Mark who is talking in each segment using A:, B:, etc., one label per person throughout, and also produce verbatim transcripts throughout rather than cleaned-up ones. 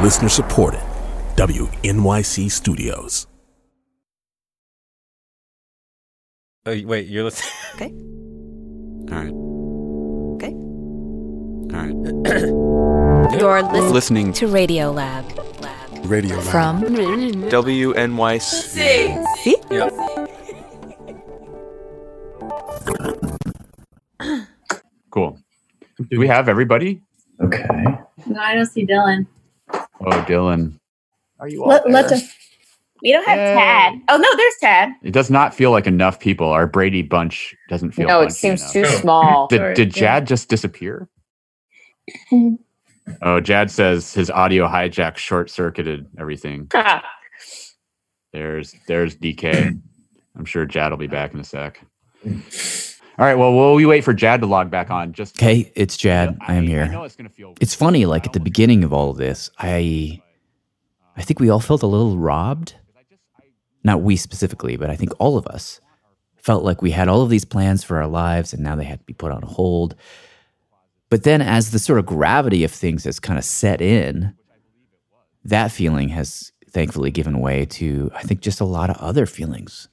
A: Listener supported. W N Y C Studios.
B: Oh, wait, you're listening?
C: Okay.
D: All right.
C: Okay.
D: All right.
C: You're listening,
D: Listening
C: to Radio Lab. Lab.
A: Radio Lab.
C: From
D: W N Y C.
C: See?
B: Yeah.
D: Cool. Do we have everybody?
E: Okay.
F: No, I don't see Dylan.
D: Oh, Dylan. Are you all
F: Let,
D: there?
F: let us. We don't have
D: Yay.
F: Tad. Oh no, there's Tad.
D: It does not feel like enough people. Our Brady bunch doesn't feel
G: No, it
D: bunchy
G: seems
D: enough.
G: too
E: Oh.
G: small.
D: Did,
F: Sorry,
D: did
F: yeah.
D: Jad just disappear?
F: Mhm.
D: Oh, Jad says his audio hijack short-circuited everything.
G: Ah,
D: There's there's D K. I'm sure Jad will be back in a sec. All right, well, will we wait for Jad to log back on? Just
H: Okay, it's Jad. I am
D: I
H: here.
D: know it's gonna feel.
H: It's funny, like at the beginning of all of this, I I think we all felt a little robbed. Not we specifically, but I think all of us felt like we had all of these plans for our lives and now they had to be put on hold. But then as the sort of gravity of things has kind of set in, that feeling has thankfully given way to, I think, just a lot of other feelings.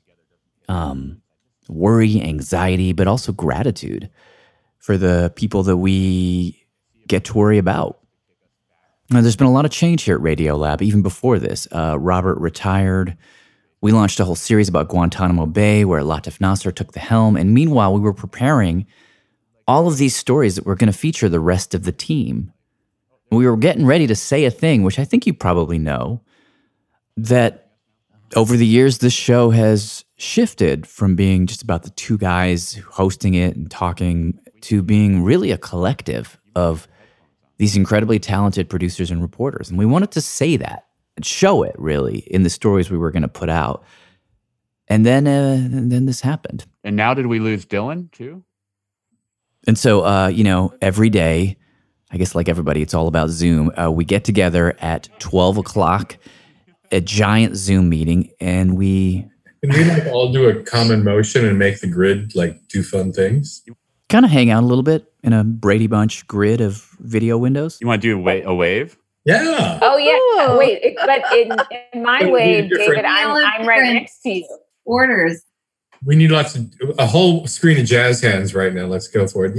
H: Um, worry, anxiety, but also gratitude for the people that we get to worry about. Now, there's been a lot of change here at Radiolab, even before this. Uh, Robert retired. We launched a whole series about Guantanamo Bay where Latif Nasser took the helm. And meanwhile, we were preparing all of these stories that were going to feature the rest of the team. We were getting ready to say a thing, which I think you probably know, that over the years, this show has shifted from being just about the two guys hosting it and talking to being really a collective of these incredibly talented producers and reporters. And we wanted to say that and show it, really, in the stories we were going to put out. And then, uh, and then this happened.
D: And now did we lose Dylan too?
H: And so, uh, you know, every day, I guess like everybody, it's all about Zoom. Uh, we get together at twelve o'clock, a giant Zoom meeting, and we
E: Can we like all do a common motion and make the grid like do fun things?
H: kind of hang out a little bit in a Brady Bunch grid of video windows.
D: You want to do a, wa- a wave?
E: Yeah.
G: oh yeah.
F: Ooh.
G: Wait, it, but in, in my
E: It'll be
G: way,
E: different.
G: David, I'm I'm right
F: Different.
G: next to you.
F: Orders.
E: We need lots of a whole screen of jazz hands right now. Let's go for it.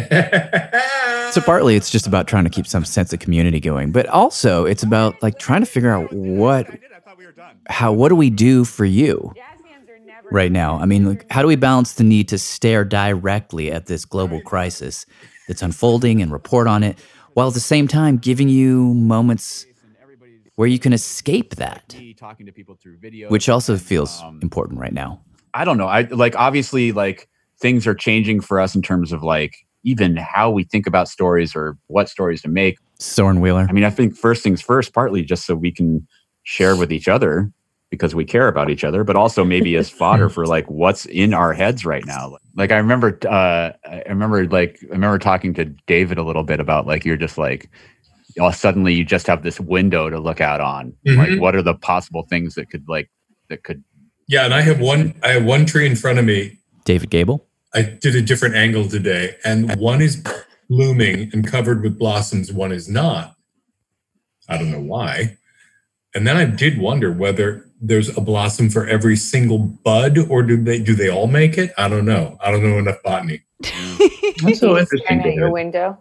E: Yeah.
H: So partly it's just about trying to keep some sense of community going, but also it's about like trying to figure out what, how, what do we do for you right now? I mean, like, how do we balance the need to stare directly at this global crisis that's unfolding and report on it, while at the same time giving you moments where you can escape that,
D: Talking to people through video,
H: which also feels
D: um,
H: important right now.
D: I don't know. I like obviously like things are changing for us in terms of like even how we think about stories or what stories to make.
H: Soren Wheeler.
D: I mean, I think first things first, partly just so we can share with each other because we care about each other, but also maybe as fodder for like what's in our heads right now. Like I remember, uh, I remember like I remember talking to David a little bit about like you're just like, you know, suddenly you just have this window to look out on.
E: Mhm.
D: Like, what are the possible things that could like that could.
E: Yeah, and I have one. I have one tree in front of me.
H: David Gable.
E: I did a different angle today, and one is blooming and covered with blossoms. One is not. I don't know why. And then I did wonder whether there's a blossom for every single bud, or do they do they all make it? I don't know. I don't know enough botany.
I: That's so interesting.
G: Staring
I: to
G: at your
I: hear.
G: window.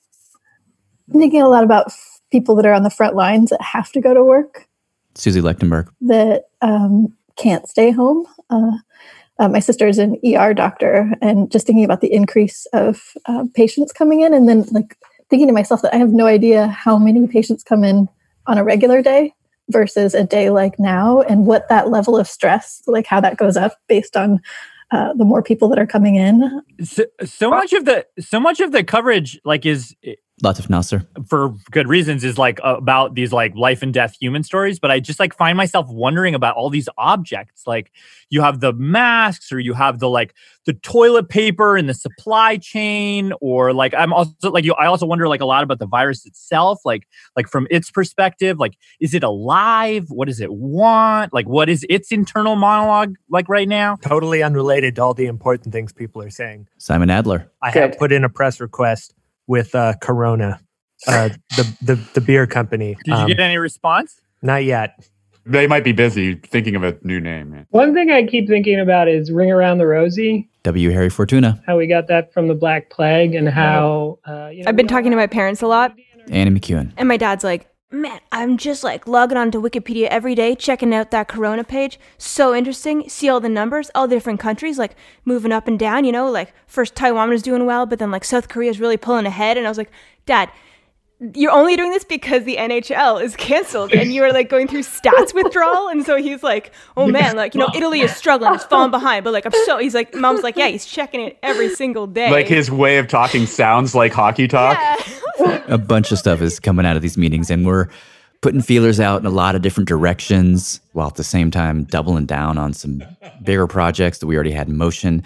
F: I'm thinking a lot about f- people that are on the front lines that have to go to work
H: Susie Lechtenberg.
F: that um, can't stay home. Uh, uh, my sister is an E R doctor, and just thinking about the increase of uh, patients coming in, and then like thinking to myself that I have no idea how many patients come in on a regular day versus a day like now, and what that level of stress, like how that goes up based on uh, the more people that are coming in.
I: So, so much of the so much of the coverage like is
H: Latif Nasser.
I: for good reasons is like about these like life and death human stories, but I just like find myself wondering about all these objects. Like you have the masks, or you have the like the toilet paper in the supply chain, or like I'm also like you I also wonder like a lot about the virus itself, like like from its perspective, like is it alive? What does it want? Like what is its internal monologue like right now?
J: Totally unrelated to all the important things people are saying.
H: Simon Adler.
J: I
G: Good.
J: have put in a press request with uh, Corona uh, the, the the beer company.
I: Did you
J: Um,
I: get any response?
J: Not yet.
D: They might be busy thinking of a new name. Man.
K: One thing I keep thinking about is Ring Around the Rosie.
H: W. Harry Fortuna.
K: How we got that from the Black Plague and how, uh, you know,
L: I've been talking to my parents a lot.
H: Annie McEwen.
L: And my dad's like, man, I'm just like logging onto Wikipedia every day, checking out that Corona page. So interesting. See all the numbers, all the different countries, like moving up and down, you know, like first Taiwan was doing well, but then like South Korea is really pulling ahead. And I was like, Dad, you're only doing this because the N H L is canceled and you're like going through stats withdrawal. And so he's like, oh man, like, you know, Italy is struggling, it's falling behind. But like, I'm so, he's like, Mom's like, yeah, he's checking it every single day.
D: Like his way of talking sounds like hockey talk.
L: Yeah.
H: A bunch of stuff is coming out of these meetings, and we're putting feelers out in a lot of different directions while at the same time doubling down on some bigger projects that we already had in motion.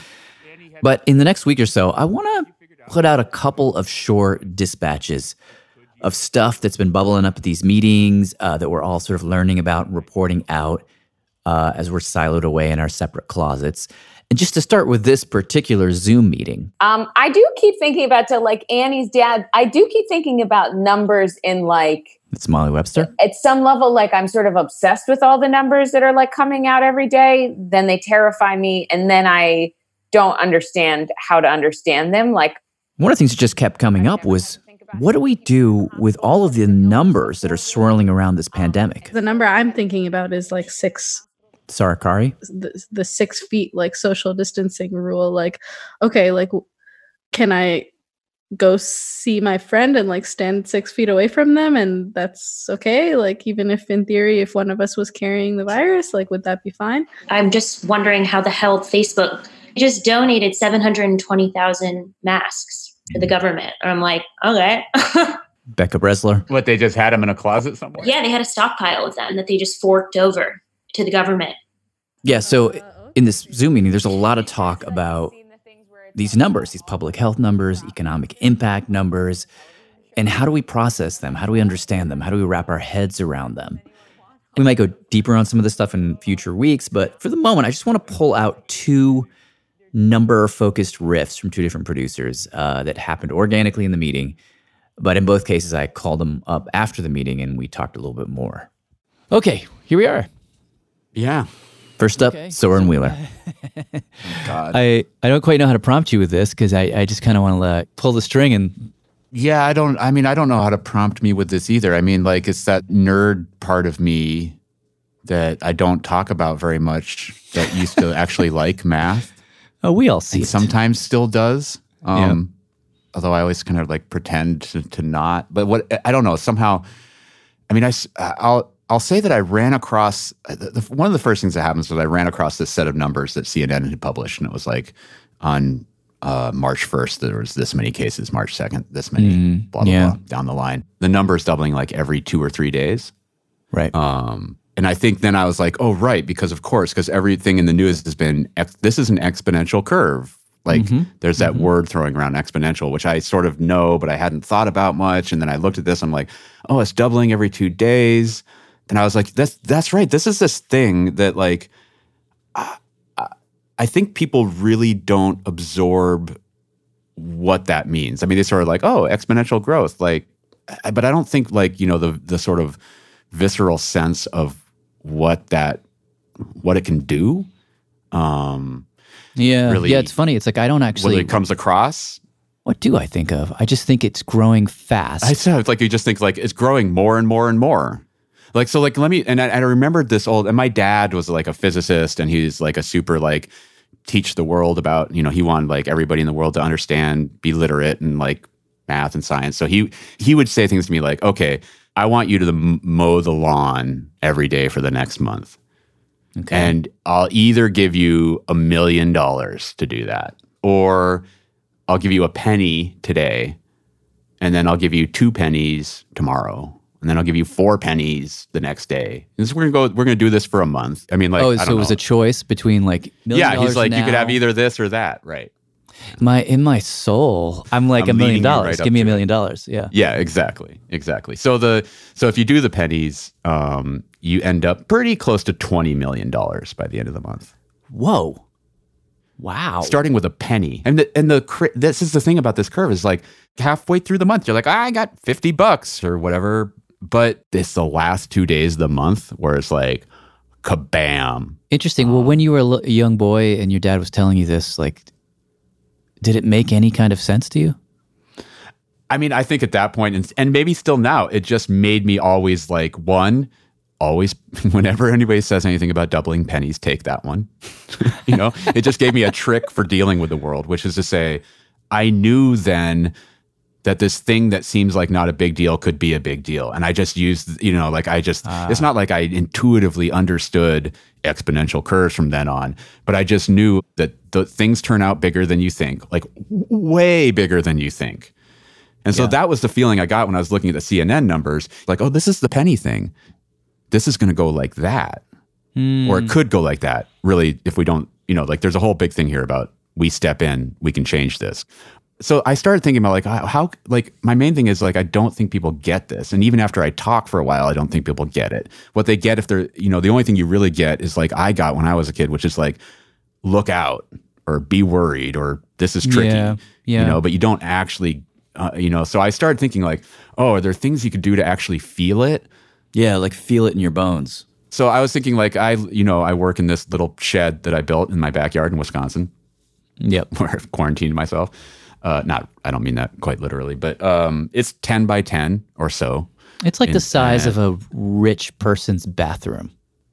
H: But in the next week or so, I want to put out a couple of short dispatches of stuff that's been bubbling up at these meetings uh, that we're all sort of learning about and reporting out uh, as we're siloed away in our separate closets. And just to start with this particular Zoom meeting.
G: Um, I do keep thinking about, to like Annie's dad, I do keep thinking about numbers in like,
H: It's Molly Webster.
G: at some level, like I'm sort of obsessed with all the numbers that are like coming out every day. Then they terrify me. And then I don't understand how to understand them. Like,
H: One of the things that just kept coming up was, what do we do with all of the numbers that are swirling around this pandemic?
M: The number I'm thinking about is like six.
H: Sarakari?
M: The, the six feet like social distancing rule. Like, okay, like, can I go see my friend and like stand six feet away from them, and that's okay? Like, even if in theory, if one of us was carrying the virus, like, would that be fine?
N: I'm just wondering how the hell Facebook just donated seven hundred twenty thousand masks to the government. And I'm like, okay.
H: Becca Bresler.
D: What, they just had them in a closet somewhere?
N: Yeah, they had a stockpile of them that they just forked over to the government.
H: Yeah, so in this Zoom meeting, there's a lot of talk about these numbers, these public health numbers, economic impact numbers, and how do we process them? How do we understand them? How do we wrap our heads around them? We might go deeper on some of this stuff in future weeks, but for the moment, I just want to pull out two number-focused riffs from two different producers uh, that happened organically in the meeting. But in both cases, I called them up after the meeting and we talked a little bit more. Okay, here we are.
D: Yeah.
H: First up, okay. Soren Wheeler.
D: Oh, God.
H: I, I don't quite know how to prompt you with this because I, I just kind of want to like, pull the string and...
D: Yeah, I don't, I mean, I don't know how to prompt me with this either. I mean, like, it's that nerd part of me that I don't talk about very much that used to actually like math.
H: Oh, we all see
D: and
H: it.
D: Sometimes still does. Um,
H: yeah.
D: Although I always kind of like pretend to, to not. But what, I don't know, somehow, I mean, I, I'll, I'll say that I ran across, the, the, one of the first things that happens was I ran across this set of numbers that C N N had published. And it was like on uh, March first, there was this many cases, March second, this many, mm, blah, blah,
H: yeah.
D: blah, down the line. The numbers doubling like every two or three days.
H: Right.
D: Um, And I think then I was like, oh, right, because of course, because everything in the news has been, ex- this is an exponential curve. Like mm-hmm. there's that mm-hmm. word throwing around exponential, which I sort of know, but I hadn't thought about much. And then I looked at this, I'm like, oh, it's doubling every two days. And I was like, that's that's right. This is this thing that like, I, I think people really don't absorb what that means. I mean, they sort of like, oh, exponential growth. Like, but I don't think like, you know, the the sort of visceral sense of what that, what it can do. Um,
H: yeah,
D: really,
H: yeah. It's funny. It's like I don't actually.
D: When it comes across,
H: what do I think of? I just think it's growing fast.
D: I said like you just think like it's growing more and more and more. Like so, like let me. And I, I remembered this old. And my dad was like a physicist, and he's like a super like teach the world about. You know, he wanted like everybody in the world to understand, be literate, and like math and science. So he he would say things to me like, okay, I want you to mow the lawn every day for the next month. Okay. And I'll either give you a million dollars to do that, or I'll give you a penny today, and then I'll give you two pennies tomorrow, and then I'll give you four pennies the next day. And this, we're gonna go. We're gonna do this for a month. I mean, like,
H: oh,
D: I
H: so
D: don't
H: it was
D: know.
H: a choice between like million
D: yeah. He's like,
H: now.
D: you could have either this or that, right?
H: My in my soul, I'm like
D: I'm
H: a million
D: leading you
H: dollars.
D: right up
H: Give me a
D: to
H: million dollars. Yeah.
D: Yeah, exactly. Exactly. So the so if you do the pennies, um, you end up pretty close to twenty million dollars by the end of the month.
H: Whoa. Wow.
D: Starting with a penny. And the, and the cri- this is the thing about this curve is like halfway through the month, you're like, I got fifty bucks or whatever. But it's the last two days of the month where it's like, kabam.
H: Interesting. Well, when you were a l- a young boy and your dad was telling you this, like, did it make any kind of sense to you?
D: I mean, I think at that point, and, and maybe still now, it just made me always like, one, always, whenever anybody says anything about doubling pennies, take that one. You know, it just gave me a trick for dealing with the world, which is to say, I knew then that this thing that seems like not a big deal could be a big deal. And I just used, you know, like I just, ah. it's not like I intuitively understood exponential curves from then on, but I just knew that the things turn out bigger than you think, like way bigger than you think. And so yeah. that was the feeling I got when I was looking at the C N N numbers, like, oh, this is the penny thing. This is going to go like that. Mm. Or it could go like that, really, if we don't, you know, like there's a whole big thing here about we step in, we can change this. So I started thinking about like how, how, like my main thing is like, I don't think people get this. And even after I talk for a while, I don't think people get it. What they get if they're, you know, the only thing you really get is like I got when I was a kid, which is like, look out or be worried or this is tricky,
H: yeah, yeah.
D: you know, but you don't actually, uh, you know, so I started thinking like, oh, are there things you could do to actually feel it?
H: Yeah, like feel it in your bones.
D: So I was thinking like I, you know, I work in this little shed that I built in my backyard in Wisconsin.
H: Yep.
D: Where I've quarantined myself. Uh, not, I don't mean that quite literally, but um, it's ten by ten or so.
H: It's like
D: in,
H: the size
D: uh,
H: of a rich person's bathroom.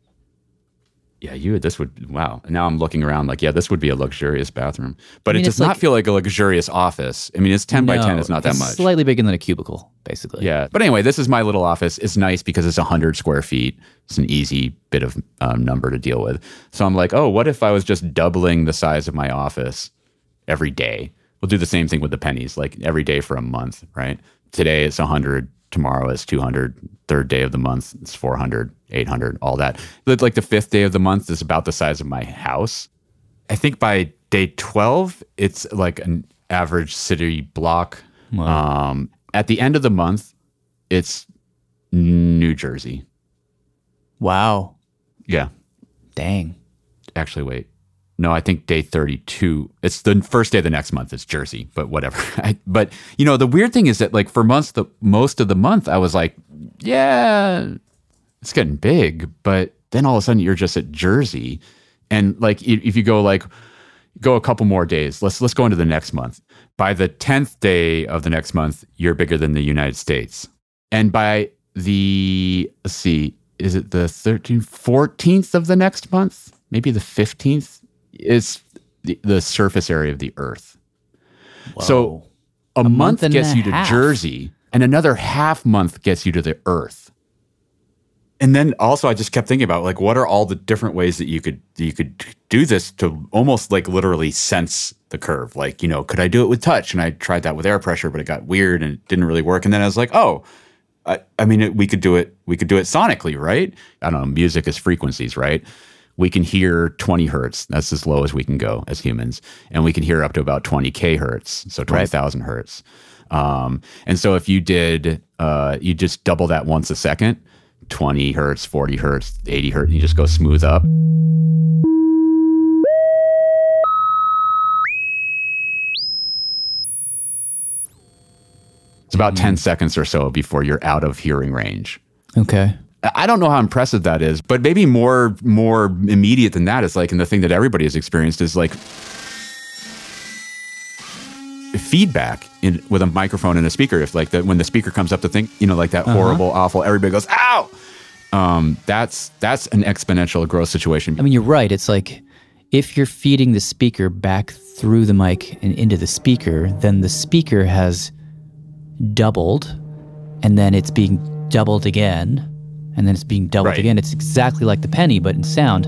D: Yeah, you, this would, wow. Now I'm looking around like, yeah, this would be a luxurious bathroom. But
H: I mean,
D: it does
H: it's
D: not
H: like,
D: feel like a luxurious office. I mean, it's ten by ten,
H: No,
D: it's not that
H: it's
D: much.
H: Slightly bigger than a cubicle, basically.
D: Yeah. But anyway, this is my little office. It's nice because it's one hundred square feet. It's an easy bit of um, number to deal with. So I'm like, oh, what if I was just doubling the size of my office every day? We'll do the same thing with the pennies, like every day for a month, right? Today it's one hundred, tomorrow is two hundred, third day of the month it's four hundred, eight hundred, all that. Like the fifth day of the month is about the size of my house. I think by day twelve, it's like an average city block.
H: Wow.
D: Um, at the end of the month, it's New Jersey.
H: Wow.
D: Yeah.
H: Dang.
D: Actually, wait. No, I think day thirty-two. It's the first day of the next month. It's Jersey, but whatever. I, but, you know, the weird thing is that, like, for months, the most of the month, I was like, yeah, it's getting big. But then all of a sudden, you're just at Jersey. And, like, if you go, like, go a couple more days, let's let's go into the next month. By the tenth day of the next month, you're bigger than the United States. And by the, let's see, is it the thirteenth, fourteenth of the next month? Maybe the fifteenth? Is the, the surface area of the Earth.
H: Whoa.
D: So a,
H: a
D: month,
H: month
D: gets
H: and
D: you
H: a
D: to
H: half.
D: Jersey, and another half month gets you to the Earth. And then also I just kept thinking about like, what are all the different ways that you could you could do this to almost like literally sense the curve? Like, you know, could I do it with touch? And I tried that with air pressure, but it got weird and it didn't really work. And then I was like, oh, I, I mean, it, we could do it. We could do it sonically, right? I don't know. Music is frequencies, right? We can hear twenty hertz. That's as low as we can go as humans. And we can hear up to about twenty K hertz. So twenty thousand right. hertz. Um, and so if you did, uh, you just double that once a second, twenty hertz, forty hertz, eighty hertz, you just go smooth up. It's about mm. ten seconds or so before you're out of hearing range.
H: Okay.
D: I don't know how impressive that is, but maybe more more immediate than that is like, and the thing that everybody has experienced is like feedback in with a microphone and a speaker. If like that, when the speaker comes up to think, you know, like that uh-huh. horrible, awful, everybody goes, ow! Um, that's that's an exponential growth situation.
H: I mean, you're right. It's like if you're feeding the speaker back through the mic and into the speaker, then the speaker has doubled, and then it's being doubled again. And then it's being doubled
D: right.
H: again. It's exactly like the penny, but in sound.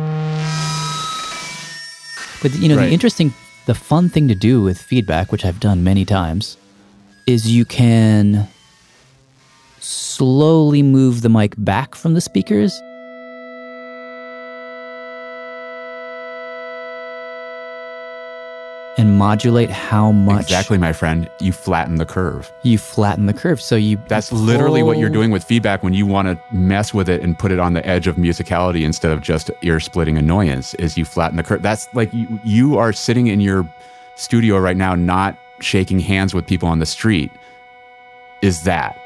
H: But, you know,
D: right.
H: the interesting, the fun thing to do with feedback, which I've done many times, is you can slowly move the mic back from the speakers. and modulate how much.
D: Exactly, my friend. You flatten the curve.
H: You flatten the curve. So you.
D: That's literally what you're doing with feedback when you want to mess with it and put it on the edge of musicality instead of just ear-splitting annoyance, is you flatten the curve. That's like you, you are sitting in your studio right now, not shaking hands with people on the street. Is that.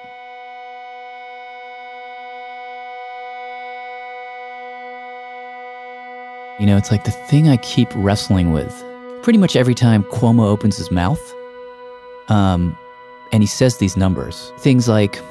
H: You know, it's like the thing I keep wrestling with. Pretty much every time Cuomo opens his mouth, um, and he says these numbers, things like,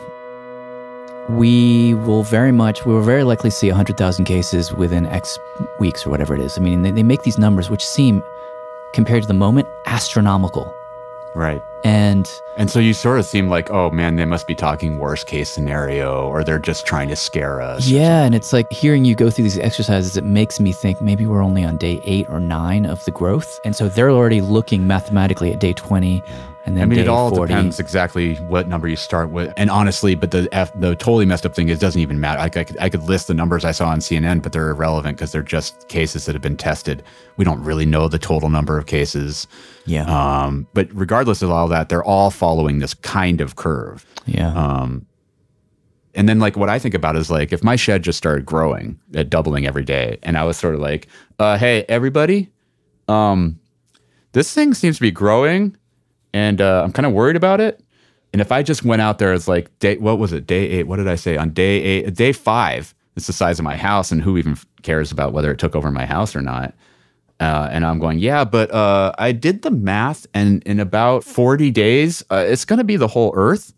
H: we will very much, we will very likely see one hundred thousand cases within X weeks or whatever it is. I mean, they, they make these numbers which seem, compared to the moment, astronomical.
D: Right.
H: And
D: and so you sort of seem like, oh man, they must be talking worst case scenario, or they're just trying to scare us.
H: Yeah, and it's like hearing you go through these exercises, it makes me think maybe we're only on day eight or nine of the growth. And so they're already looking mathematically at day twenty. And then
D: I mean,
H: day
D: it all
H: forty.
D: Depends exactly what number you start with. And honestly, but the F, the totally messed up thing is, it doesn't even matter. Like I could, I could list the numbers I saw on C N N, but they're irrelevant because they're just cases that have been tested. We don't really know the total number of cases.
H: Yeah.
D: Um, but regardless of all that, they're all following this kind of curve.
H: Yeah.
D: Um, and then like what I think about is like if my shed just started growing at doubling every day, and I was sort of like, uh, hey, everybody, um, this thing seems to be growing. And uh, I'm kind of worried about it. And if I just went out there as like, day, what was it, day eight? What did I say? On day eight, day five, it's the size of my house. And who even cares about whether it took over my house or not? Uh, and I'm going, yeah, but uh, I did the math. And in about forty days, uh, it's going to be the whole Earth.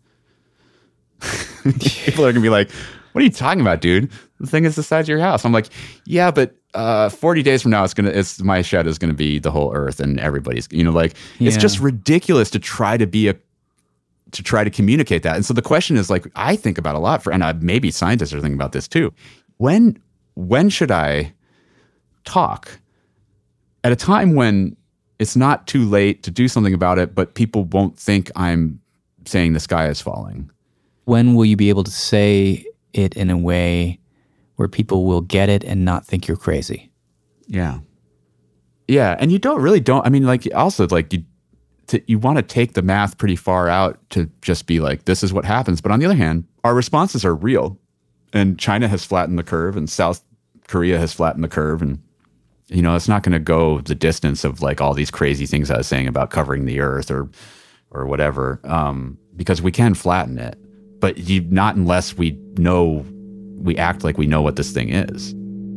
D: People are going to be like, what are you talking about, dude? The thing is the size of your house. I'm like, yeah, but uh, forty days from now, it's gonna, it's my shed is gonna be the whole Earth, and everybody's, you know, like
H: Yeah.
D: it's just ridiculous to try to be a, to try to communicate that. And so the question is, like, I think about a lot for, and I, maybe scientists are thinking about this too. When, when should I talk at a time when it's not too late to do something about it, but people won't think I'm saying the sky is falling?
H: When will you be able to say it in a way where people will get it and not think you're crazy?
D: Yeah. Yeah. And you don't really don't, I mean, like also like you, to, you want to take the math pretty far out to just be like, this is what happens. But on the other hand, our responses are real, and China has flattened the curve, and South Korea has flattened the curve. And, you know, it's not going to go the distance of like all these crazy things I was saying about covering the earth or, or whatever, um, because we can flatten it, but you, not unless we know, we act like we know what this thing is.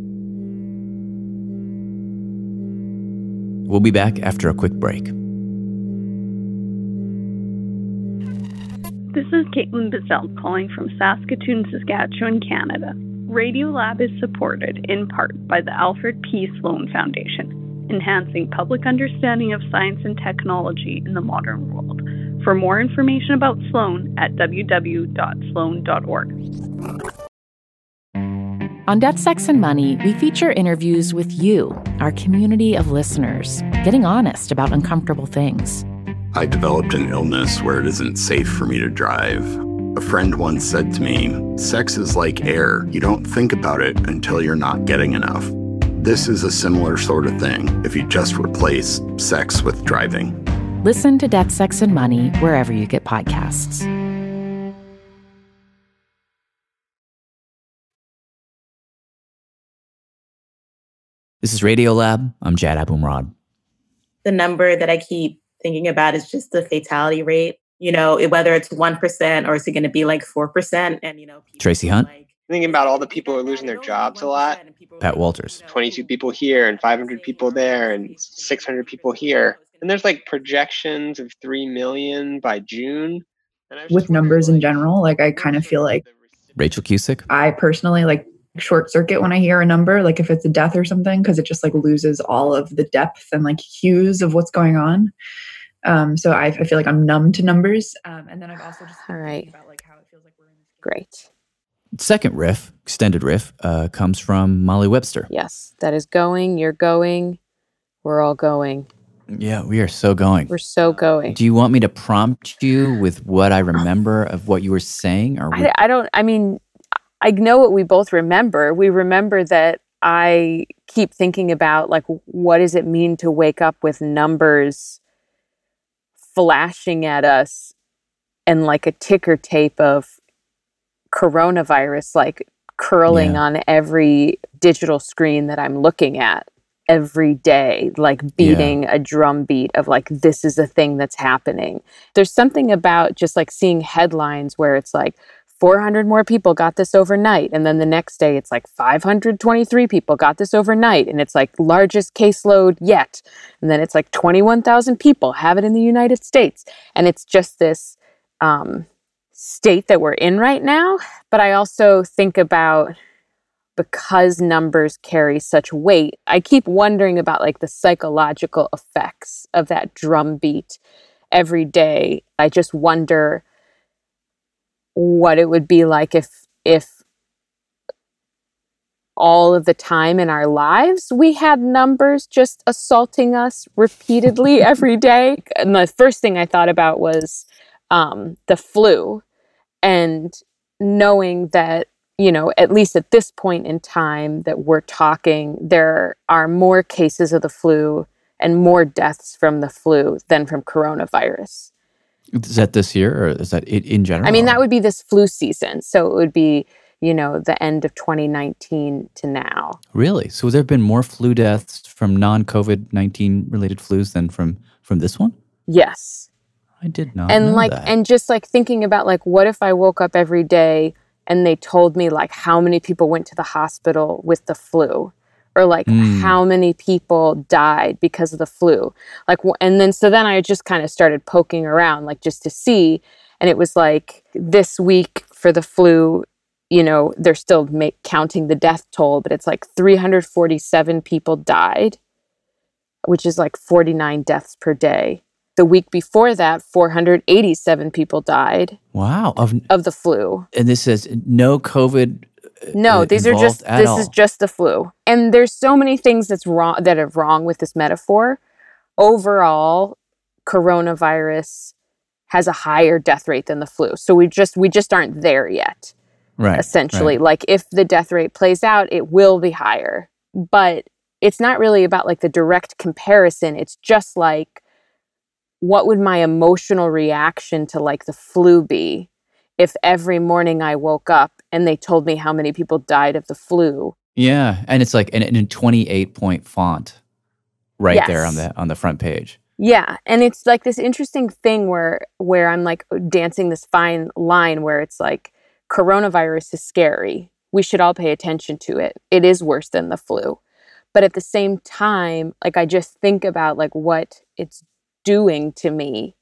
H: We'll be back after a quick break.
O: This is Caitlin Bazell calling from Saskatoon, Saskatchewan, Canada. Radiolab is supported in part by the Alfred P. Sloan Foundation, enhancing public understanding of science and technology in the modern world. For more information about Sloan at w w w dot sloan dot org.
P: On Death, Sex, and Money, we feature interviews with you, our community of listeners, getting honest about uncomfortable things.
Q: I developed an illness where it isn't safe for me to drive. A friend once said to me, sex is like air. You don't think about it until you're not getting enough. This is a similar sort of thing if you just replace sex with driving.
P: Listen to Death, Sex, and Money wherever you get podcasts.
H: This is Radiolab. I'm Jad Abumrad.
R: The number that I keep thinking about is just the fatality rate. You know, whether it's one percent or is it going to be like four percent? And, you know,
H: Tracy Hunt.
S: Thinking about all the people who are losing their jobs a lot.
H: Pat Walters.
S: twenty-two people here and five hundred people there and six hundred people here. And there's like projections of three million by June.
T: With numbers in general, like I kind of feel like
H: Rachel Cusick.
T: I personally like short circuit when I hear a number, like if it's a death or something, because it just like loses all of the depth and like hues of what's going on. Um, so I, I feel like I'm numb to numbers. Um, and then I've also just
G: all right
T: about like how it feels like we're in this
G: great.
H: Second riff, extended riff, uh, comes from Molly Webster.
G: Yes, that is going. You're going. We're all going.
H: Yeah, we are so going.
G: We're so going.
H: Do you want me to prompt you with what I remember of what you were saying? Or we-
G: I, I don't, I mean, I know what we both remember. We remember that I keep thinking about like, what does it mean to wake up with numbers flashing at us and like a ticker tape of coronavirus, like curling
H: Yeah.
G: on every digital screen that I'm looking at every day, like beating a drum beat of like, this is a thing that's happening. There's something about just like seeing headlines where it's like four hundred more people got this overnight. And then the next day it's like five hundred twenty-three people got this overnight. And it's like largest caseload yet. And then it's like twenty-one thousand people have it in the United States. And it's just this um, state that we're in right now. But I also think about, because numbers carry such weight, I keep wondering about like the psychological effects of that drumbeat every day. I just wonder what it would be like if if all of the time in our lives we had numbers just assaulting us repeatedly every day. And the first thing I thought about was um, the flu, and knowing that, you know, at least at this point in time that we're talking, there are more cases of the flu and more deaths from the flu than from coronavirus.
H: Is that this year, or is that in, in general?
G: I mean, that would be this flu season. So it would be, you know, the end of twenty nineteen to now.
H: Really? So there have been more flu deaths from non-COVID nineteen related flus than from from this one?
G: Yes.
H: I did not
G: And
H: know
G: like,
H: that.
G: and just like thinking about like, what if I woke up every day and they told me like how many people went to the hospital with the flu, or like
H: Mm.
G: how many people died because of the flu. Like, wh- and then, so then I just kind of started poking around, like just to see. And it was like this week for the flu, you know, they're still make, counting the death toll, but it's like three hundred forty-seven people died, which is like forty-nine deaths per day. The week before that, four hundred eighty-seven people died
H: Wow. Of,
G: of the flu.
H: and this says no COVID.
G: No,
H: uh,
G: these are
H: involved
G: just
H: at
G: this
H: all.
G: is just the flu. And there's so many things that's wrong that are wrong with this metaphor. Overall, coronavirus has a higher death rate than the flu. So we just we just aren't there yet.
H: Right.
G: Essentially,
H: right.
G: like if the death rate plays out, it will be higher. But it's not really about like the direct comparison. It's just like, what would my emotional reaction to like the flu be if every morning I woke up and they told me how many people died of the flu?
H: Yeah, and it's like in, in a twenty-eight point font, right
G: Yes.
H: there on the on the front page.
G: Yeah, and it's like this interesting thing where where I'm like dancing this fine line where it's like, coronavirus is scary. We should all pay attention to it. It is worse than the flu. But at the same time, like I just think about like what it's doing to me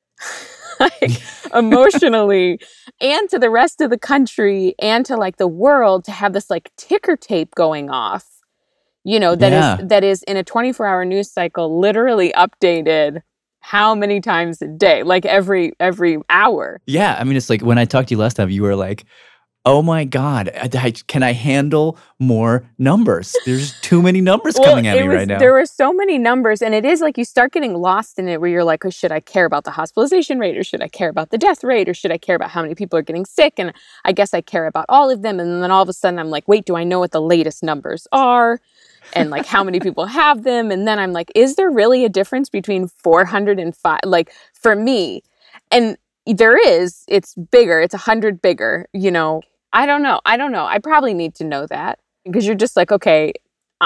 G: like, emotionally, and to the rest of the country, and to like the world, to have this like ticker tape going off, you know, that
H: Yeah.
G: is that is in a twenty-four hour news cycle, literally updated how many times a day, like every every hour.
H: Yeah, I mean, it's like when I talked to you last time, you were like, "Oh my God, I, I- can I handle more numbers? There's too many numbers coming at
G: it
H: me
G: was-
H: right now."
G: There were so many numbers, and it is like you start getting lost in it where you're like, oh, should I care about the hospitalization rate, or should I care about the death rate, or should I care about how many people are getting sick? And I guess I care about all of them. And then all of a sudden I'm like, wait, do I know what the latest numbers are? And like how many people have them? And then I'm like, is there really a difference between four hundred and five? Like for me, and there is, it's bigger, it's a hundred bigger, you know. I don't know. I don't know. I probably need to know that, because you're just like, okay, I,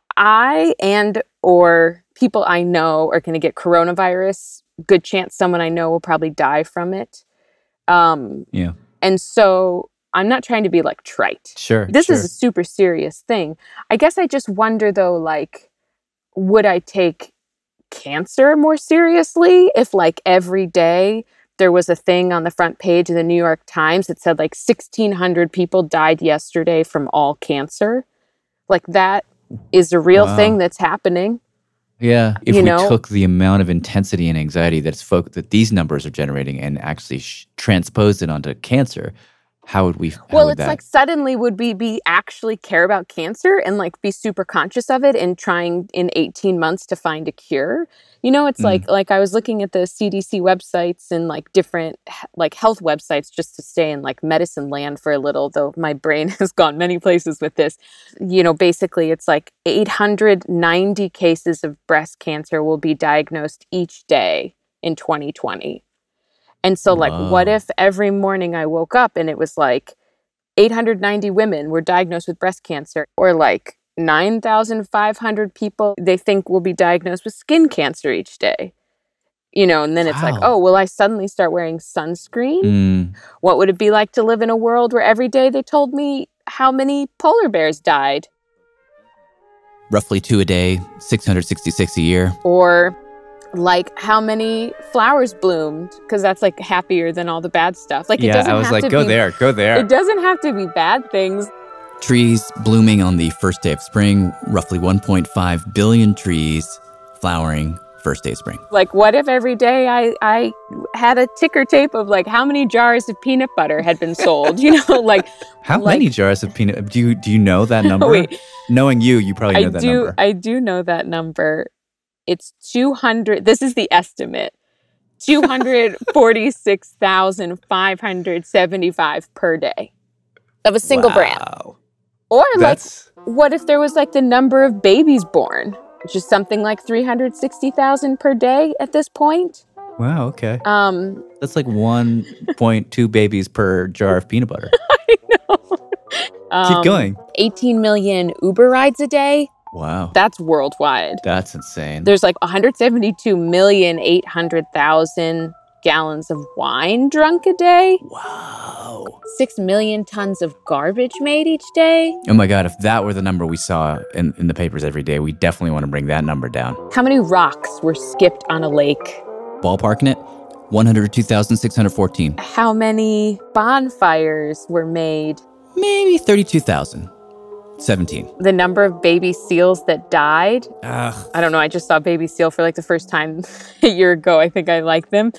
G: I and or people I know are going to get coronavirus. Good chance someone I know will probably die from it. Um,
H: Yeah.
G: And so I'm not trying to be like trite.
H: Sure.
G: This
H: sure.
G: is a super serious thing. I guess I just wonder though, like, would I take cancer more seriously if like every day there was a thing on the front page of the New York Times that said like sixteen hundred people died yesterday from all cancer? Like that is a real
H: Wow.
G: thing that's happening.
H: Yeah, if
G: you
H: we
G: know?
H: took the amount of intensity and anxiety that's folk that these numbers are generating and actually sh- transposed it onto cancer, how would we? How
G: Well,
H: would
G: it's
H: that?
G: like suddenly would we be actually care about cancer and like be super conscious of it and trying in eighteen months to find a cure? You know, it's
H: Mm.
G: like like I was looking at the C D C websites and like different h- like health websites just to stay in like medicine land for a little, though my brain has gone many places with this. You know, basically it's like eight hundred ninety cases of breast cancer will be diagnosed each day in twenty twenty. And so, like, what
H: Whoa.
G: if every morning I woke up and it was like eight hundred ninety women were diagnosed with breast cancer, or like nine thousand five hundred people they think will be diagnosed with skin cancer each day? You know, and then it's like,
H: Wow.
G: oh, will I suddenly start wearing sunscreen?
H: Mm.
G: What would it be like to live in a world where every day they told me how many polar bears died?
H: Roughly two a day, six hundred sixty-six a year.
G: Or like how many flowers bloomed, because that's like happier than all the bad stuff. Like it
H: Yeah,
G: doesn't
H: I was
G: have
H: like,
G: to
H: go
G: be,
H: there, go there.
G: It doesn't have to be bad things.
H: Trees blooming on the first day of spring, roughly one point five billion trees flowering first day of spring.
G: Like what if every day I I had a ticker tape of like how many jars of peanut butter had been sold? You know, like
H: How
G: like,
H: many jars of peanut? Do you do you know that number?
G: Wait.
H: Knowing you, you probably know
G: I
H: that
G: do
H: number.
G: I do know that number. It's two hundred. This is the estimate. two hundred forty-six thousand five hundred seventy-five per day of a single brand. Or
H: That's-
G: like, what if there was like the number of babies born, which is something like three hundred sixty thousand per day at this point?
H: Wow. Okay.
G: Um,
H: That's like one point two babies per jar of peanut butter.
G: um,
H: Keep going.
G: eighteen million Uber rides a day.
H: Wow.
G: That's worldwide.
H: That's insane.
G: There's like one hundred seventy-two million eight hundred thousand gallons of wine drunk a day.
H: Wow.
G: Six million tons of garbage made each day.
H: Oh my God, if that were the number we saw in, in the papers every day, we definitely want to bring that number down.
G: How many rocks were skipped on a lake?
H: Ballparking it, one hundred two thousand six hundred fourteen.
G: How many bonfires were made?
H: Maybe thirty-two thousand seventeen.
G: The number of baby seals that died?
H: Ugh.
G: I don't know. I just saw baby seal for like the first time a year ago. I think I like them.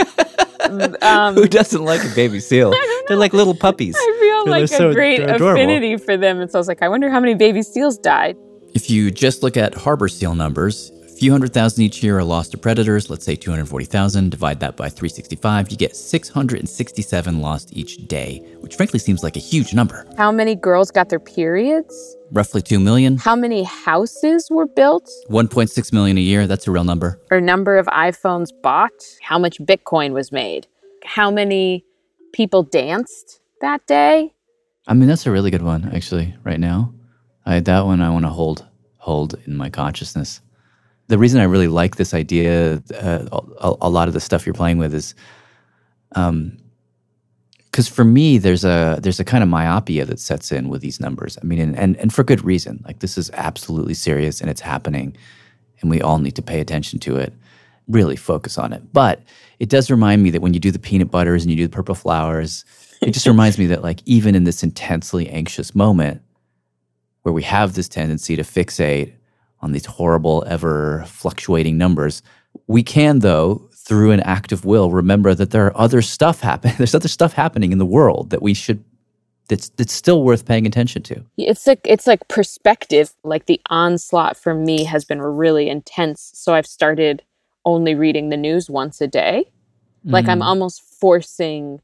G: um,
H: Who doesn't like a baby seal? They're like little puppies.
G: I feel
H: They're
G: like a
H: so
G: great
H: adorable.
G: affinity for them. And so I was like, I wonder how many baby seals died.
H: If you just look at harbor seal numbers, a few hundred thousand each year are lost to predators. Let's say two hundred forty thousand. Divide that by three hundred sixty-five. You get six hundred sixty-seven lost each day, which frankly seems like a huge number.
G: How many girls got their periods?
H: Roughly two million.
G: How many houses were built?
H: one point six million a year. That's a real number.
G: Or number of iPhones bought? How much Bitcoin was made? How many people danced that day?
H: I mean, that's a really good one, actually, right now. I, that one I want to hold hold in my consciousness. The reason I really like this idea, uh, a, a lot of the stuff you're playing with is, um, because for me, there's a there's a kind of myopia that sets in with these numbers. I mean, and, and and for good reason. Like this is absolutely serious and it's happening, and we all need to pay attention to it. Really focus on it. But it does remind me that when you do the peanut butters and you do the purple flowers, it just reminds me that like even in this intensely anxious moment where we have this tendency to fixate on these horrible, ever fluctuating numbers, we can though, through an act of will, remember that there are other stuff happening. There's other stuff happening in the world that we should, that's that's still worth paying attention to.
G: It's like it's like perspective. Like the onslaught for me has been really intense. So I've started only reading the news once a day. Like
H: Mm.
G: I'm almost forcing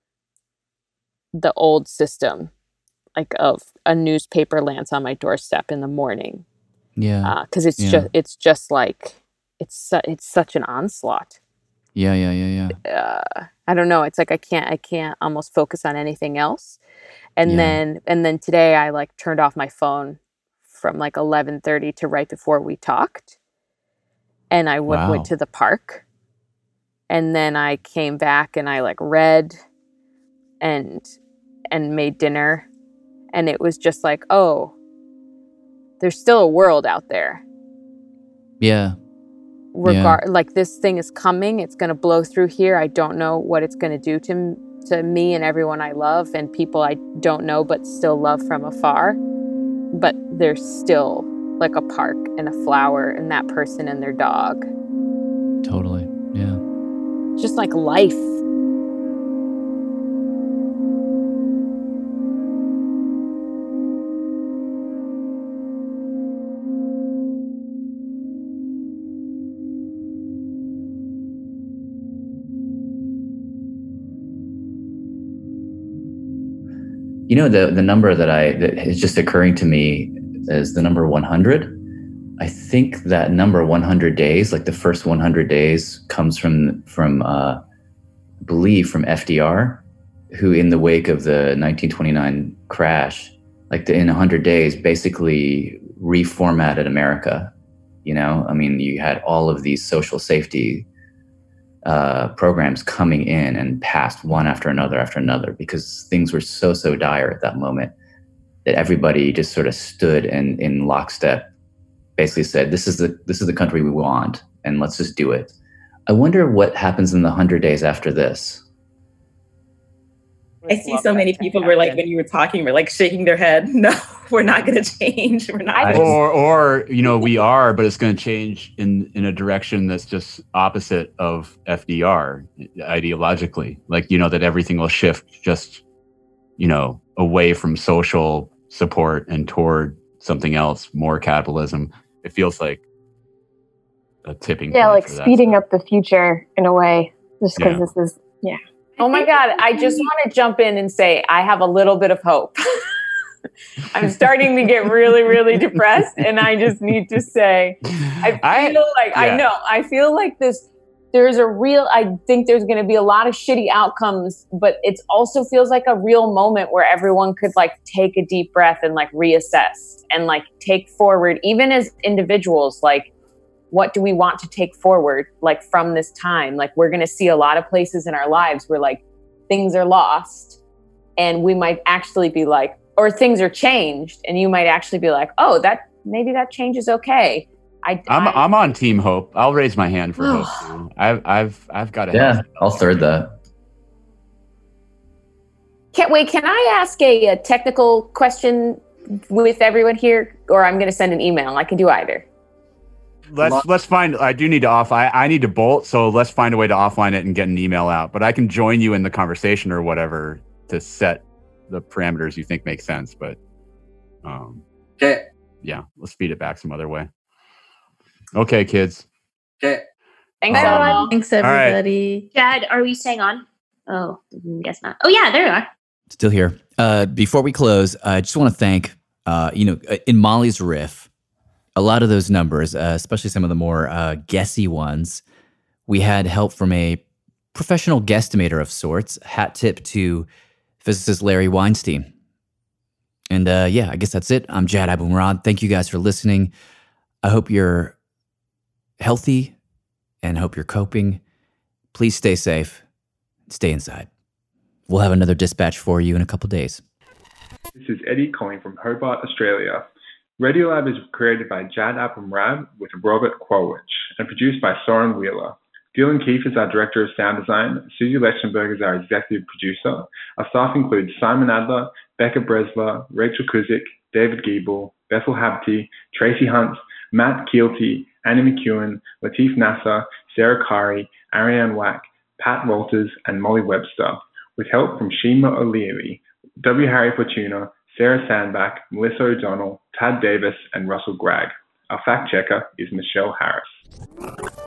G: the old system, like of a newspaper lands on my doorstep in the morning.
H: Yeah.
G: Because it's
H: yeah.
G: just it's just like it's su- it's such an onslaught.
H: Yeah, yeah, yeah, yeah.
G: Uh, I don't know. It's like I can't I can't almost focus on anything else. And
H: Yeah.
G: then and then today I like turned off my phone from like eleven thirty to right before we talked. And I w-
H: Wow.
G: went to the park. And then I came back and I like read and and made dinner. And it was just like, oh, there's still a world out there.
H: Yeah.
G: Regar- yeah. Like this thing is coming. It's going to blow through here. I don't know what it's going to do to to me and everyone I love and people I don't know but still love from afar. But there's still like a park and a flower and that person and their dog.
H: Totally. Yeah.
G: Just like life.
H: You know, the, the number that I that is just occurring to me is the number one hundred. I think that number one hundred days, like the first one hundred days, comes from, from uh, I believe, from F D R, who in the wake of the nineteen twenty-nine crash, like the, in one hundred days, basically reformatted America. You know, I mean, you had all of these social safety uh, programs coming in and passed one after another after another because things were so, so dire at that moment that everybody just sort of stood in, in lockstep, basically said, this is the this is the country we want, and let's just do it. I wonder what happens in the one hundred days after this.
R: I see so many people were like, when you were talking, were like shaking their head. No, we're not going to change. We're not. Gonna
D: or, or, you know, we are, but it's going to change in, in a direction that's just opposite of F D R ideologically. Like, you know, that everything will shift just, you know, away from social support and toward something else, more capitalism. It feels like a tipping
U: yeah,
D: point.
U: Like
D: for that
U: speeding
D: stuff.
U: up the future in a way, just because
D: Yeah.
U: this is, yeah.
G: Oh my God, I just want to jump in and say I have a little bit of hope. I'm starting to get really, really depressed, and I just need to say, I feel like,
V: yeah.
G: I know, I feel like this, there's a real, I think there's going to be a lot of shitty outcomes, but it also feels like a real moment where everyone could like take a deep breath and like reassess and like take forward, even as individuals, like, what do we want to take forward, like from this time? Like, we're going to see a lot of places in our lives where like things are lost, and we might actually be like, or things are changed, and you might actually be like, oh, that maybe that change is okay. I,
D: I'm
G: I
D: I'm on Team Hope. I'll raise my hand for Hope too. I've I've I've got a
H: Yeah, I'll third that.
G: can't wait. Can I ask a, a technical question with everyone here, or I'm going to send an email? I can do either.
D: Let's let's find. I do need to off. I, I need to bolt. So let's find a way to offline it and get an email out. But I can join you in the conversation or whatever to set the parameters you think make sense. But um,
W: okay.
D: Yeah, let's feed it back some other way. Okay, kids.
W: Okay.
G: Thanks,
D: Um,
G: everyone.
M: Thanks,
D: all right.
M: everybody.
N: Chad, are we staying on? Oh, guess not. Oh yeah, there you are.
H: Still here. Uh, before we close, I just want to thank, uh, you know, in Molly's riff, a lot of those numbers, uh, especially some of the more uh, guessy ones, we had help from a professional guesstimator of sorts. Hat tip to physicist Larry Weinstein. And uh, yeah, I guess that's it. I'm Jad Abumrad. Thank you guys for listening. I hope you're healthy and hope you're coping. Please stay safe. Stay inside. We'll have another dispatch for you in a couple days.
X: This is Eddie calling from Hobart, Australia. Radiolab is created by Jad Abumrad with Robert Kwolwich and produced by Soren Wheeler. Dylan Keefe is our Director of Sound Design. Susie Lechtenberg is our Executive Producer. Our staff includes Simon Adler, Becca Bresler, Rachel Kuzik, David Giebel, Bethel Habty, Tracy Hunt, Matt Keelty, Annie McEwen, Latif Nasser, Sarah Kari, Ariane Wack, Pat Walters, and Molly Webster, with help from Shima O'Leary, W. Harry Fortuna, Sarah Sandbach, Melissa O'Donnell, Tad Davis, and Russell Gregg. Our fact checker is Michelle Harris.